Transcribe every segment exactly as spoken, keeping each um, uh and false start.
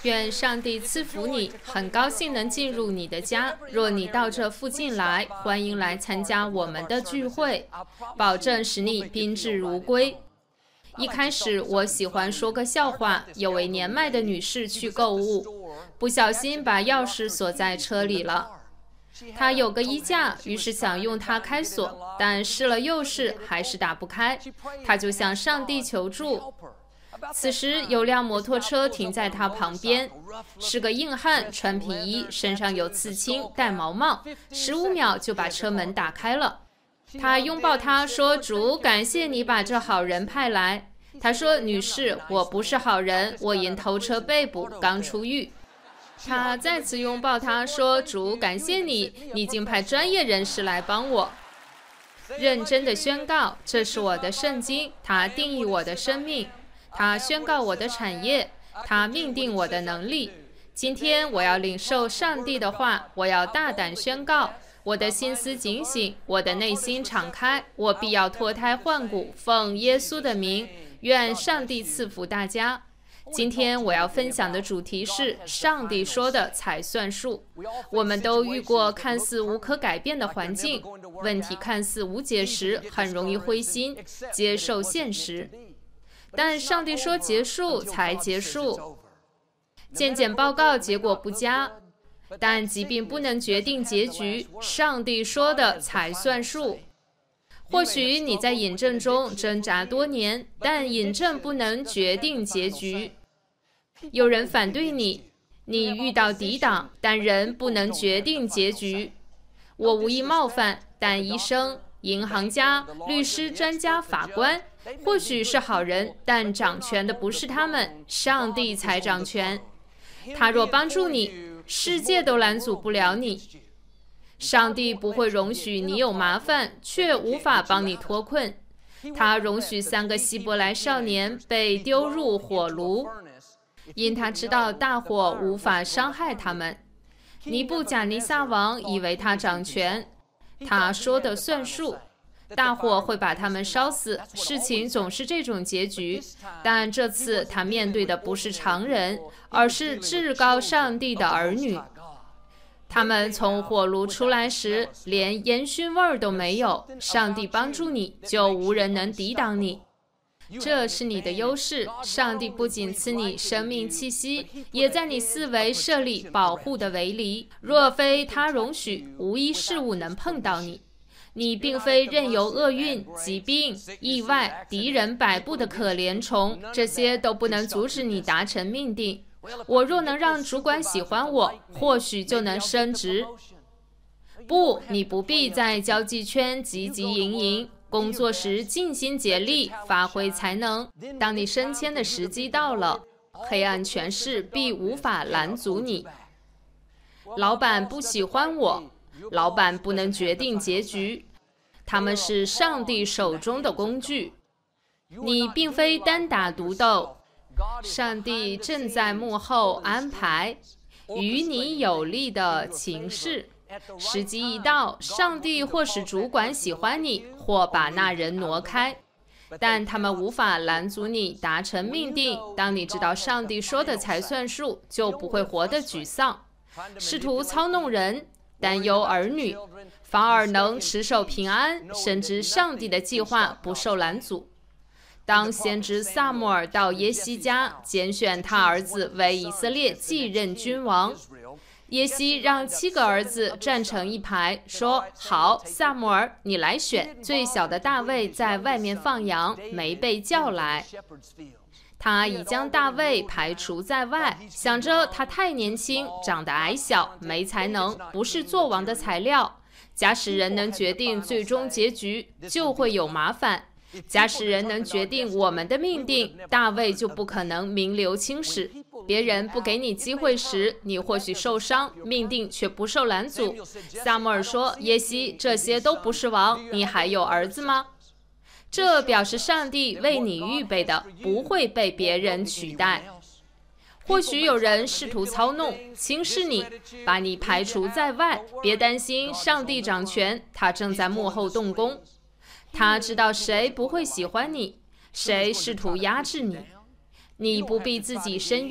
愿上帝赐福你，很高兴能进入你的家。若你到这附近来，欢迎来参加我们的聚会，保证使你宾至如归。一开始我喜欢说个笑话，有位年迈的女士去购物，不小心把钥匙锁在车里了。她有个衣架，于是想用它开锁，但试了又试，还是打不开。她就向上帝求助。此时有辆摩托车停在他旁边，是个硬汉，穿皮衣，身上有刺青，戴毛帽，十五秒就把车门打开了。他拥抱他说：主，感谢你把这好人派来。他说：女士，我不是好人，我因偷车被捕，刚出狱。他再次拥抱他说：主，感谢你，你竟派专业人士来帮我。认真的宣告，这是我的圣经，它定义我的生命，它宣告我的产业，它命定我的能力。今天我要领受上帝的话，我要大胆宣告，我的心思警醒，我的内心敞开，我必要脱胎换骨，奉耶稣的名，愿上帝赐福大家。今天我要分享的主题是上帝说的才算数。我们都遇过看似无可改变的环境，问题看似无解时，很容易灰心，接受现实。但上帝说结束才结束。健检报告结果不佳，但疾病不能决定结局，上帝说的才算数。或许你在瘾症中挣扎多年，但瘾症不能决定结局。有人反对你，你遇到抵挡，但人不能决定结局。我无意冒犯，但医生、银行家、律师、专家、法官或许是好人，但掌权的不是他们，上帝才掌权。他若帮助你，世界都拦阻不了你。上帝不会容许你有麻烦，却无法帮你脱困。他容许三个希伯来少年被丢入火炉，因他知道大火无法伤害他们。尼布甲尼撒王以为他掌权，他说的算数，大火会把他们烧死，事情总是这种结局。但这次他面对的不是常人，而是至高上帝的儿女。他们从火炉出来时，连烟熏味儿都没有。上帝帮助你，就无人能抵挡你。这是你的优势。上帝不仅赐你生命气息，也在你四围设立保护的围篱。若非他容许，无一事物能碰到你。你并非任由厄运、疾病、意外、敌人摆布的可怜虫，这些都不能阻止你达成命定。我若能让主管喜欢我，或许就能升职。不，你不必在交际圈汲汲营营，工作时尽心竭力，发挥才能。当你升迁的时机到了，黑暗权势必无法拦阻你。老板不喜欢我，老板不能决定结局，他们是上帝手中的工具。你并非单打独斗，上帝正在幕后安排与你有利的情势。时机一到，上帝或使主管喜欢你，或把那人挪开，但他们无法拦阻你达成命定。当你知道上帝说的才算数，就不会活得沮丧。试图操弄人、担忧儿女，反而能持守平安，深知上帝的计划不受拦阻。当先知撒母耳到耶西家，拣选他儿子为以色列继任君王，耶西让七个儿子站成一排，说：好，撒母耳，你来选。最小的大卫在外面放羊，没被叫来。他已将大卫排除在外，想着他太年轻，长得矮小，没才能，不是做王的材料。假使人能决定最终结局，就会有麻烦。假使人能决定我们的命定，大卫就不可能名留青史。别人不给你机会时，你或许受伤，命定却不受拦阻。撒母耳说：耶西，这些都不是王，你还有儿子吗？这表示上帝为你预备的不会被别人取代。或许有人试图操弄、轻视你，把你排除在外。别担心，上帝掌权，他正在幕后动工。他知道谁不会喜欢你，谁试图压制你。你不必自己申冤，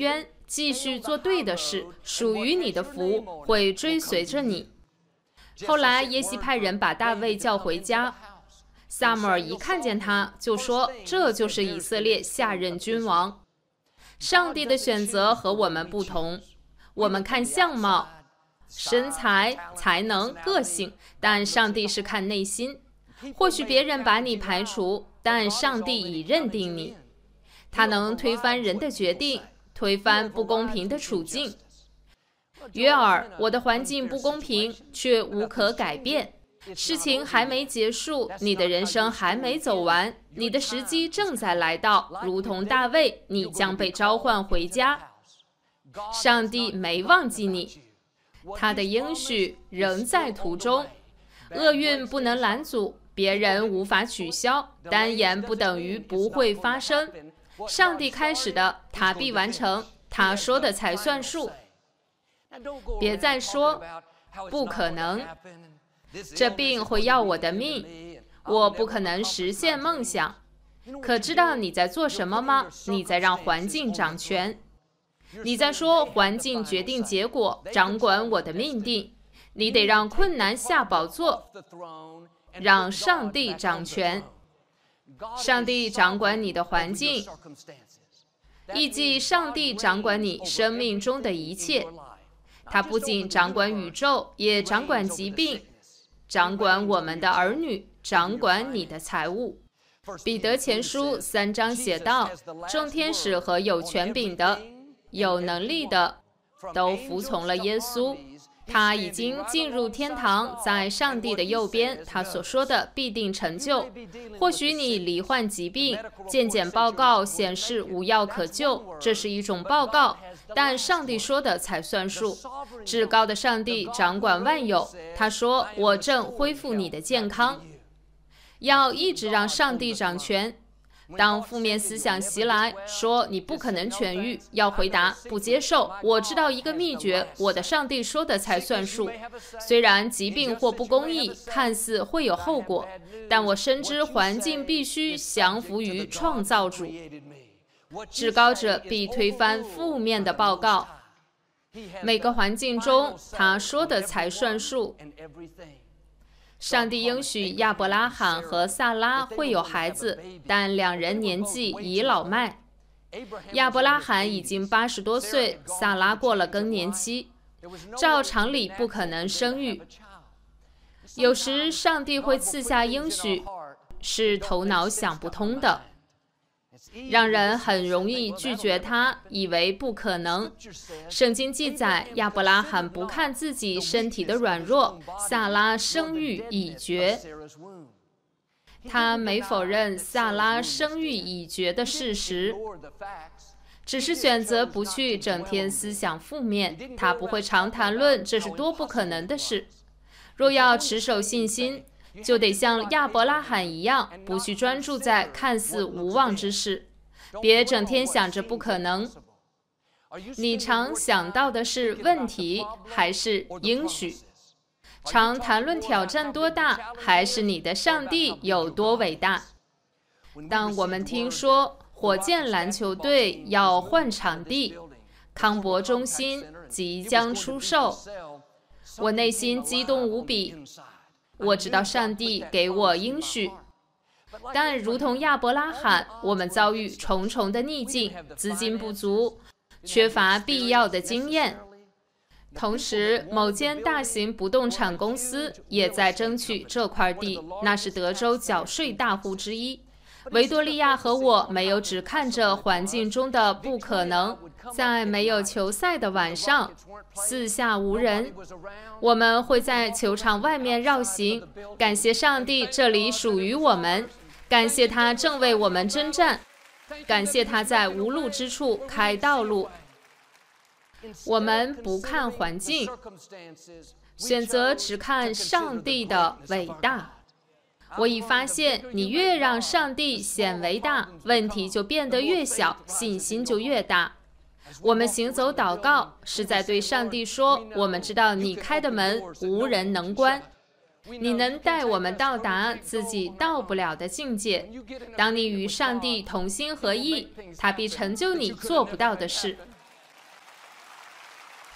继续做对的事，属于你的福会追随着你。后来耶西派人把大卫叫回家，撒母耳一看见他，就说：“这就是以色列下任君王。”上帝的选择和我们不同，我们看相貌、身材、才能、个性，但上帝是看内心。或许别人把你排除，但上帝已认定你。他能推翻人的决定，推翻不公平的处境。约尔，我的环境不公平，却无可改变。事情还没结束，你的人生还没走完，你的时机正在来到，如同大卫，你将被召唤回家。上帝没忘记你，他的应许仍在途中。厄运不能拦阻，别人无法取消，单言不等于不会发生。上帝开始的，他必完成，他说的才算数。别再说不可能，这病会要我的命，我不可能实现梦想。可知道你在做什么吗？你在让环境掌权。你在说环境决定结果，掌管我的命定。你得让困难下宝座，让上帝掌权。上帝掌管你的环境，亦即上帝掌管你生命中的一切。他不仅掌管宇宙，也掌管疾病，掌管我们的儿女，掌管你的财物。彼得前书三章写道：众天使和有权柄的、有能力的，都服从了耶稣。他已经进入天堂，在上帝的右边，他所说的必定成就。或许你罹患疾病，健检报告显示无药可救，这是一种报告，但上帝说的才算数。至高的上帝掌管万有，他说：我正恢复你的健康。要一直让上帝掌权。当负面思想袭来，说你不可能痊愈，要回答不接受。我知道一个秘诀，我的上帝说的才算数。虽然疾病或不公义看似会有后果，但我深知环境必须降服于创造主。至高者必推翻负面的报告。每个环境中，他说的才算数。上帝应许亚伯拉罕和撒拉会有孩子，但两人年纪已老迈。亚伯拉罕已经八十多岁，撒拉过了更年期，照常理不可能生育。有时上帝会赐下应许，是头脑想不通的，让人很容易拒绝他，以为不可能。圣经记载，亚伯拉罕不看自己身体的软弱，撒拉生育已决。他没否认撒拉生育已决的事实，只是选择不去整天思想负面。他不会常谈论这是多不可能的事。若要持守信心，就得像亚伯拉罕一样，不去专注在看似无望之事，别整天想着不可能。你常想到的是问题，还是应许？常谈论挑战多大，还是你的上帝有多伟大？当我们听说火箭篮球队要换场地，康博中心即将出售，我内心激动无比。我知道上帝给我应许，但如同亚伯拉罕，我们遭遇重重的逆境，资金不足，缺乏必要的经验。同时，某间大型不动产公司也在争取这块地，那是德州缴税大户之一。维多利亚和我没有只看着环境中的不可能，在没有球赛的晚上，四下无人，我们会在球场外面绕行，感谢上帝，这里属于我们，感谢他正为我们征战，感谢他在无路之处开道路。我们不看环境，选择只看上帝的伟大。我已发现，你越让上帝显为大，问题就变得越小，信心就越大。我们行走祷告，是在对上帝说，我们知道你开的门无人能关，你能带我们到达自己到不了的境界。当你与上帝同心合意，他必成就你做不到的事。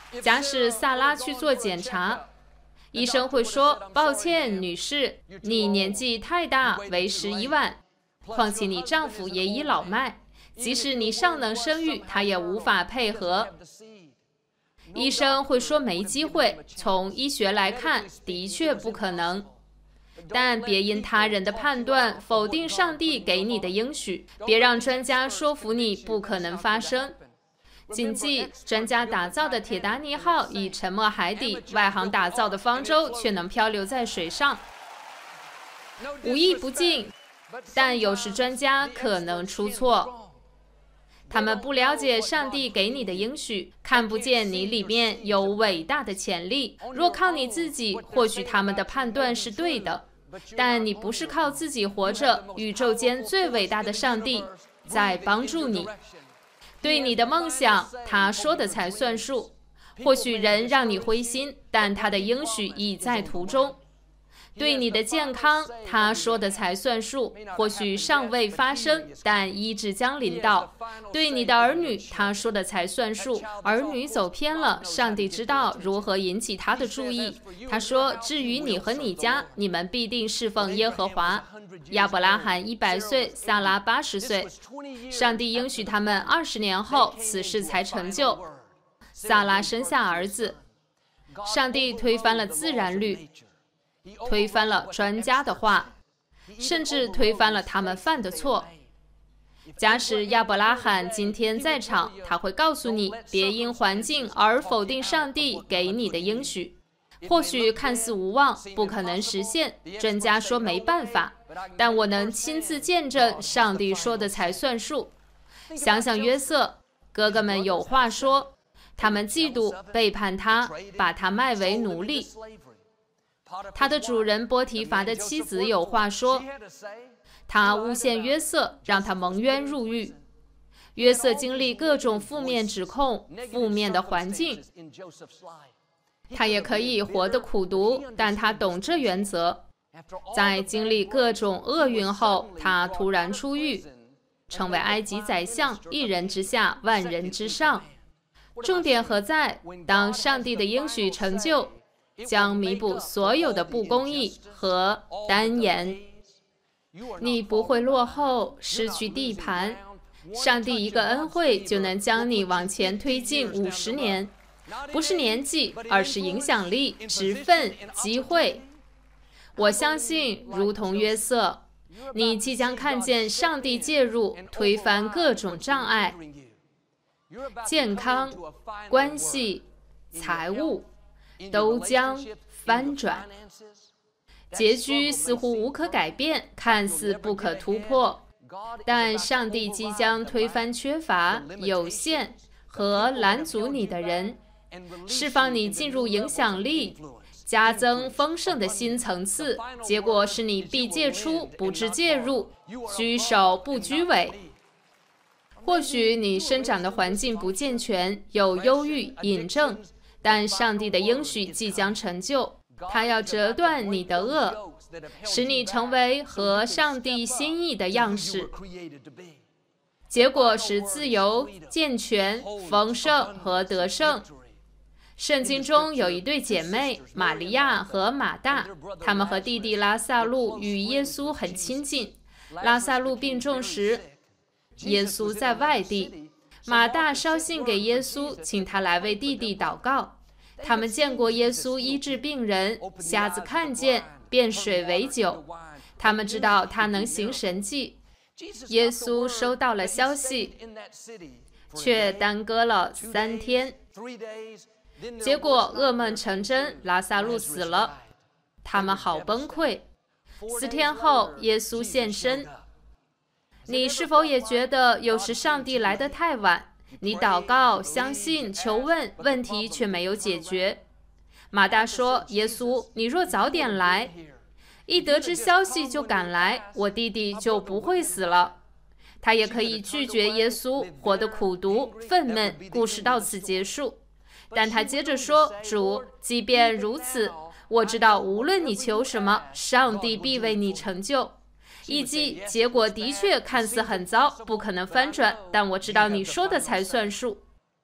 假使萨拉去做检查，医生会说：“抱歉，女士，你年纪太大，为时已晚。况且你丈夫也已老迈，即使你尚能生育，他也无法配合。”医生会说没机会，从医学来看，的确不可能。但别因他人的判断否定上帝给你的应许，别让专家说服你不可能发生。谨记，专家打造的铁达尼号已沉没海底，外行打造的方舟却能漂流在水上。无意不敬，但有时专家可能出错。他们不了解上帝给你的应许，看不见你里面有伟大的潜力。若靠你自己，或许他们的判断是对的，但你不是靠自己活着，宇宙间最伟大的上帝在帮助你。对你的梦想，他说的才算数。或许人让你灰心，但他的应许已在途中。对你的健康，他说的才算数，或许尚未发生，但医治将临到。对你的儿女，他说的才算数，儿女走偏了，上帝知道如何引起他的注意。他说：“至于你和你家，你们必定侍奉耶和华。”亚伯拉罕一百岁，撒拉八十岁，上帝应许他们二十年后，此事才成就。撒拉生下儿子，上帝推翻了自然律，推翻了专家的话，甚至推翻了他们犯的错。假使亚伯拉罕今天在场，他会告诉你，别因环境而否定上帝给你的应许。或许看似无望，不可能实现，专家说没办法，但我能亲自见证上帝说的才算数。想想约瑟，哥哥们有话说，他们嫉妒背叛他，把他卖为奴隶。他的主人波提乏的妻子有话说，他诬陷约瑟，让他蒙冤入狱。约瑟经历各种负面指控，负面的环境，他也可以活得苦毒，但他懂这原则。在经历各种厄运后，他突然出狱，成为埃及宰相，一人之下，万人之上。重点何在？当上帝的应许成就，将弥补所有的不公义和单言。你不会落后，失去地盘。上帝一个恩惠就能将你往前推进五十年。不是年纪，而是影响力、职分、机会。我相信，如同约瑟，你即将看见上帝介入，推翻各种障碍。健康、关系、财务都将翻转。结局似乎无可改变，看似不可突破，但上帝即将推翻缺乏、有限和拦阻你的人。释放你进入影响力，加增丰盛的新层次。结果是你必介出，不致介入；居首不居尾。或许你生长的环境不健全，有忧郁、瘾症，但上帝的应许即将成就。他要折断你的恶，使你成为合上帝心意的样式。结果是自由、健全、丰盛和得胜。圣经中有一对姐妹，玛利亚和马大，她们和弟弟拉撒路与耶稣很亲近。拉撒路病重时，耶稣在外地，马大捎信给耶稣，请他来为弟弟祷告。他们见过耶稣医治病人，瞎子看见，变水为酒。他们知道他能行神迹。耶稣收到了消息，却耽搁了三天。结果噩梦成真，拉撒路死了，他们好崩溃。四天后，耶稣现身。你是否也觉得有时上帝来得太晚？你祷告、相信、求问，问题却没有解决。马大说：“耶稣，你若早点来，一得知消息就赶来，我弟弟就不会死了。”他也可以拒绝耶稣，活得苦毒、愤懑。故事到此结束。但他接着说：“主，即便如此，我知道无论你求什么，上帝必为你成就。以及结果的确看似很糟，不可能翻转，但我知道你说的才算数。”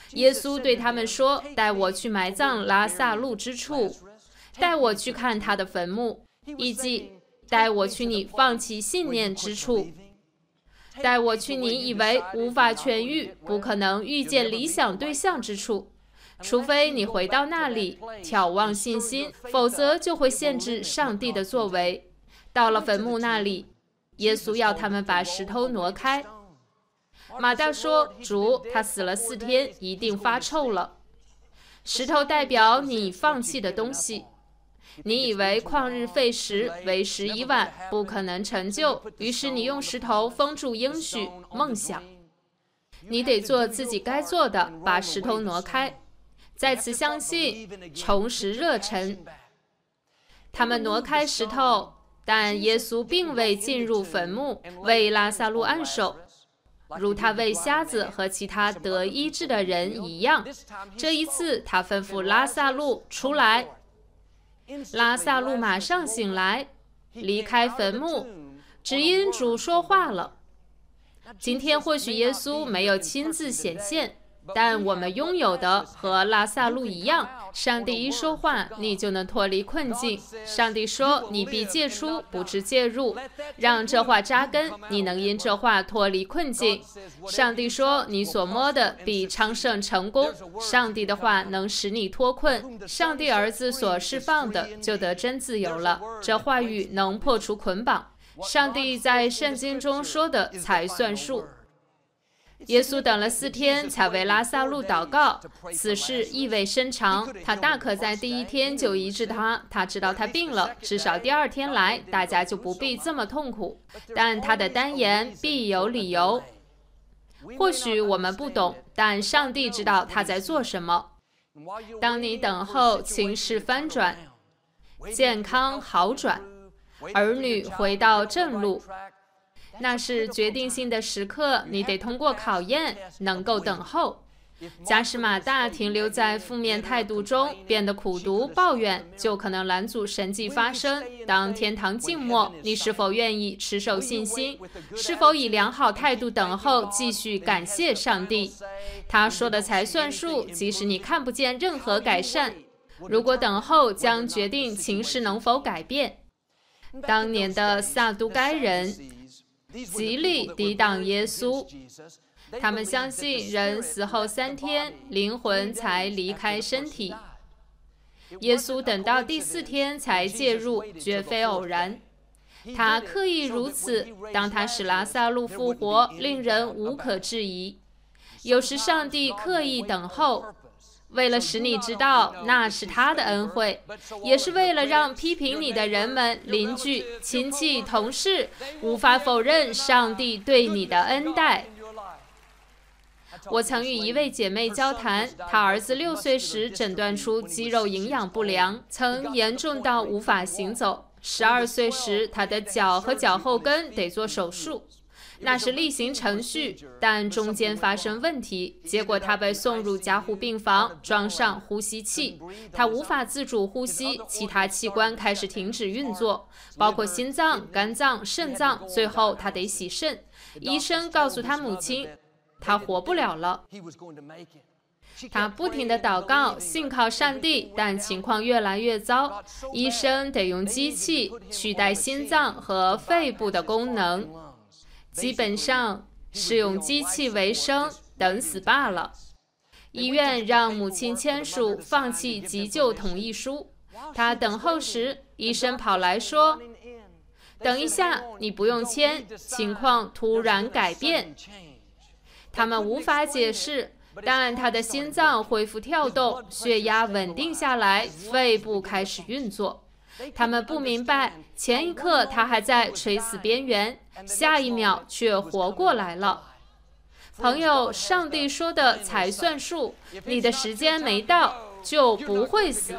耶稣对他们说：“带我去埋葬拉撒路之处，带我去看他的坟墓，以及带我去你放弃信念之处，带我去你以为无法痊愈、不可能遇见理想对象之处。除非你回到那里，眺望信心，否则就会限制上帝的作为。到了坟墓那里，耶稣要他们把石头挪开。”马大说：“主，他死了四天，一定发臭了。”石头代表你放弃的东西。你以为旷日费时，为时已晚，不可能成就，于是你用石头封住应许、梦想。你得做自己该做的，把石头挪开，再次相信，重拾热忱。他们挪开石头，但耶稣并未进入坟墓，为拉撒路按手，如他为瞎子和其他得医治的人一样。这一次，他吩咐拉撒路出来。拉撒路马上醒来，离开坟墓，只因主说话了。今天或许耶稣没有亲自显现，但我们拥有的和拉撒路一样，上帝一说话，你就能脱离困境。上帝说：“你必借出，不致介入。”让这话扎根，你能因这话脱离困境。上帝说：“你所摸的必昌盛成功。”上帝的话能使你脱困。上帝儿子所释放的，就得真自由了。这话语能破除捆绑。上帝在圣经中说的才算数。耶稣等了四天才为拉撒路祷告，此事意味深长。他大可在第一天就医治他，他知道他病了，至少第二天来，大家就不必这么痛苦。但他的单言必有理由。或许我们不懂，但上帝知道他在做什么。当你等候情势翻转，健康好转，儿女回到正路，那是决定性的时刻，你得通过考验，能够等候。假使马大停留在负面态度中，变得苦读抱怨，就可能拦阻神迹发生。当天堂静默，你是否愿意持守信心？是否以良好态度等候，继续感谢上帝？他说的才算数，即使你看不见任何改善。如果等候将决定情势能否改变。当年的撒都该人极力抵挡耶稣，他们相信人死后三天，灵魂才离开身体。耶稣等到第四天才介入，绝非偶然。他刻意如此，当他使拉撒路复活，令人无可置疑。有时上帝刻意等候，为了使你知道那是他的恩惠，也是为了让批评你的人们、邻居、亲戚、同事无法否认上帝对你的恩待。我曾与一位姐妹交谈，她儿子六岁时诊断出肌肉营养不良，曾严重到无法行走。十二岁时，他的脚和脚后跟得做手术。那是例行程序，但中间发生问题，结果他被送入加护病房，装上呼吸器。他无法自主呼吸，其他器官开始停止运作，包括心脏、肝脏、肾脏，最后他得洗肾。医生告诉他母亲，他活不了了。他不停地祷告，信靠上帝，但情况越来越糟。医生得用机器取代心脏和肺部的功能。基本上是用机器为生，等死罢了。医院让母亲签署放弃急救同意书。她等候时，医生跑来说：“等一下，你不用签，情况突然改变。”他们无法解释，但他的心脏恢复跳动，血压稳定下来，肺部开始运作。他们不明白，前一刻他还在垂死边缘，下一秒却活过来了。朋友，上帝说的才算数，你的时间没到，就不会死。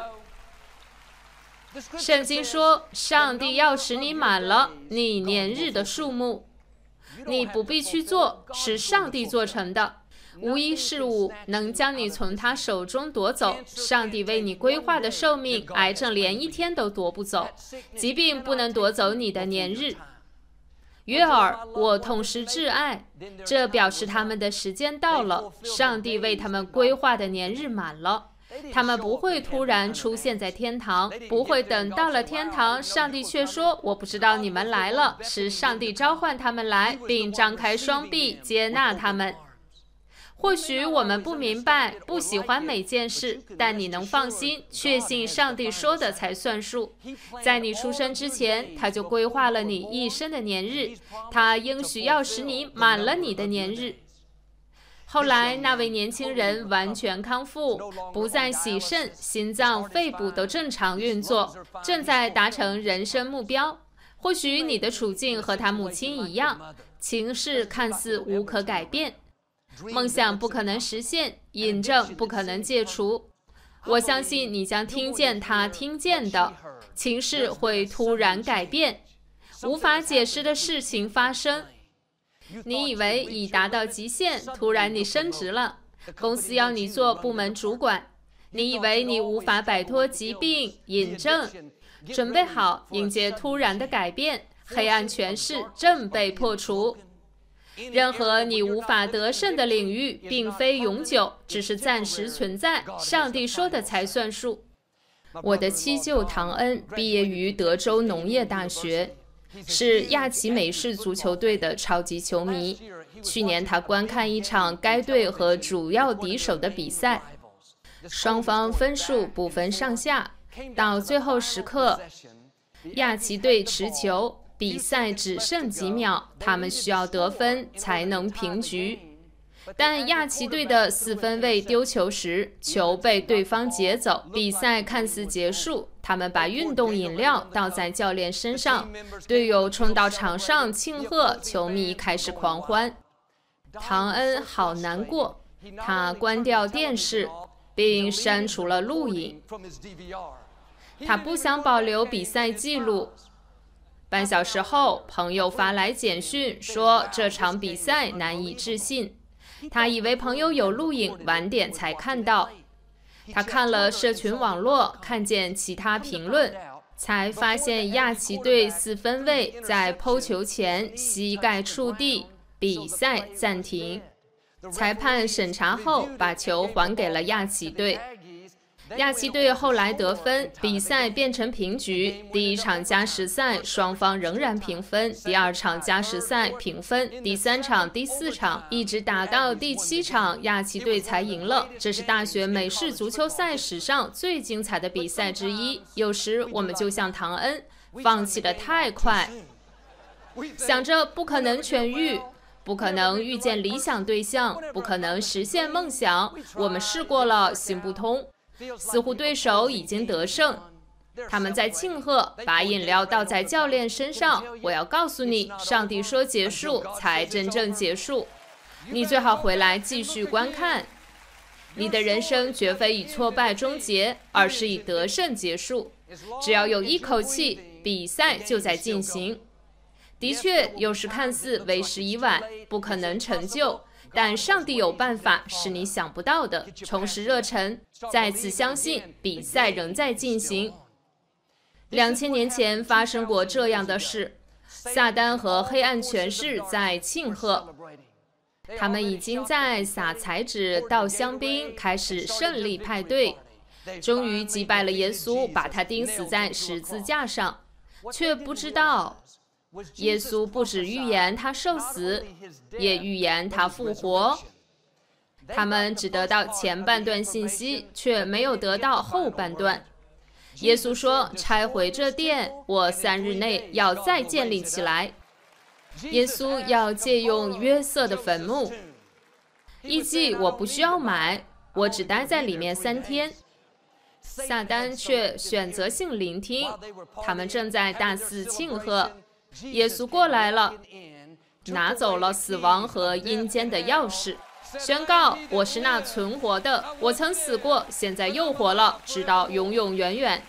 圣经说，上帝要使你满了你年日的数目，你不必去做，是上帝做成的。无一事物能将你从他手中夺走。上帝为你规划的寿命，癌症连一天都夺不走，疾病不能夺走你的年日。 约珥，我痛失挚爱。这表示他们的时间到了，上帝为他们规划的年日满了。他们不会突然出现在天堂，不会等到了天堂，上帝却说我不知道你们来了，是上帝召唤他们来，并张开双臂接纳他们。或许我们不明白，不喜欢每件事，但你能放心，确信上帝说的才算数。在你出生之前，他就规划了你一生的年日，他应许要使你满了你的年日。后来那位年轻人完全康复，不再洗肾，心脏、肺部都正常运作，正在达成人生目标。或许你的处境和他母亲一样，情势看似无可改变，梦想不可能实现，瘾症不可能戒除。我相信你将听见他听见的，情势会突然改变，无法解释的事情发生。你以为已达到极限，突然你升职了，公司要你做部门主管。你以为你无法摆脱疾病、瘾症，准备好迎接突然的改变，黑暗权势正被破除。任何你无法得胜的领域并非永久，只是暂时存在，上帝说的才算数。我的七舅唐恩毕业于德州农业大学，是亚奇美式足球队的超级球迷。去年他观看一场该队和主要敌手的比赛，双方分数不分上下，到最后时刻，亚奇队持球，比赛只剩几秒，他们需要得分才能平局。但亚奇队的四分卫丢球时，球被对方劫走，比赛看似结束。他们把运动饮料倒在教练身上，队友冲到场上庆贺，球迷开始狂欢。唐恩好难过，他关掉电视，并删除了录影。他不想保留比赛记录。半小时后，朋友发来简讯说这场比赛难以置信。他以为朋友有录影，晚点才看到。他看了社群网络，看见其他评论，才发现亚奇队四分卫在抛球前膝盖触地，比赛暂停。裁判审查后，把球还给了亚奇队。亚奇队后来得分，比赛变成平局。第一场加时赛双方仍然平分，第二场加时赛平分，第三场、第四场一直打到第七场，亚奇队才赢了。这是大学美式足球赛史上最精彩的比赛之一。有时我们就像唐恩，放弃得太快，想着不可能痊愈，不可能遇见理想对象，不可能实现梦想。我们试过了，行不通。似乎对手已经得胜，他们在庆贺，把饮料倒在教练身上。我要告诉你，上帝说结束才真正结束。你最好回来继续观看。你的人生绝非以挫败终结，而是以得胜结束。只要有一口气，比赛就在进行。的确，有时看似为时已晚，不可能成就。但上帝有办法使你想不到的，重拾热忱，再次相信比赛仍在进行。两千年前发生过这样的事，撒旦和黑暗权势在庆贺，他们已经在撒彩纸、倒香槟，开始胜利派对，终于击败了耶稣，把他钉死在十字架上，却不知道耶稣不只预言他受死，也预言他复活。他们只得到前半段信息，却没有得到后半段。耶稣说：拆毁这殿，我三日内要再建立起来。耶稣要借用约瑟的坟墓，艺伎我不需要买，我只待在里面三天。撒旦却选择性聆听，他们正在大肆庆贺。耶稣过来了，拿走了死亡和阴间的钥匙，宣告我是那存活的，我曾死过，现在又活了，直到永永远远。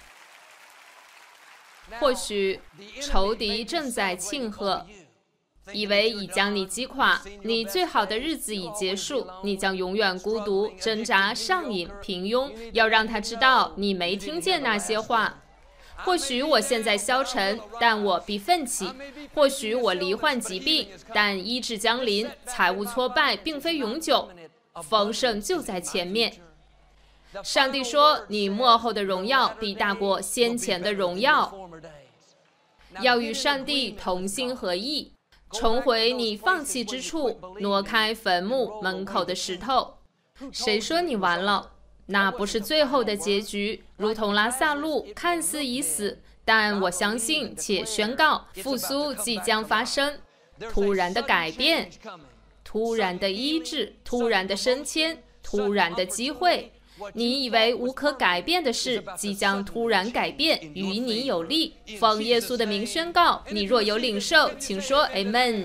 或许仇敌正在庆贺，以为已将你击垮，你最好的日子已结束，你将永远孤独、挣扎、上瘾、平庸。要让他知道你没听见那些话。 或许我现在消沉，但我必奋起；或许我罹患疾病，但医治将临；财务挫败并非永久，丰盛就在前面。上帝说：“你末后的荣耀必大过先前的荣耀。”要与上帝同心合意，重回你放弃之处，挪开坟墓门口的石头。谁说你完了？那不是最后的结局，如同拉萨路看似已死，但我相信且宣告，复苏即将发生。突然的改变，突然的医治，突然的升迁，突然的机会。你以为无可改变的事，即将突然改变，与你有利。奉耶稣的名宣告，你若有领受，请说 Amen。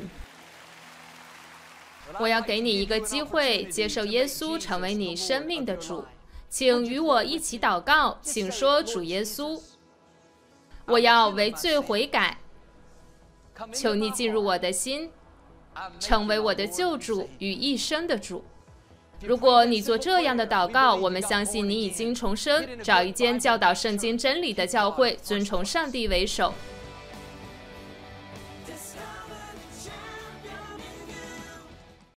我要给你一个机会，接受耶稣成为你生命的主。请与我一起祷告，请说：主耶稣，我要为罪悔改，求你进入我的心，成为我的救主与一生的主。如果你做这样的祷告，我们相信你已经重生。找一间教导圣经真理的教会，尊崇上帝为首，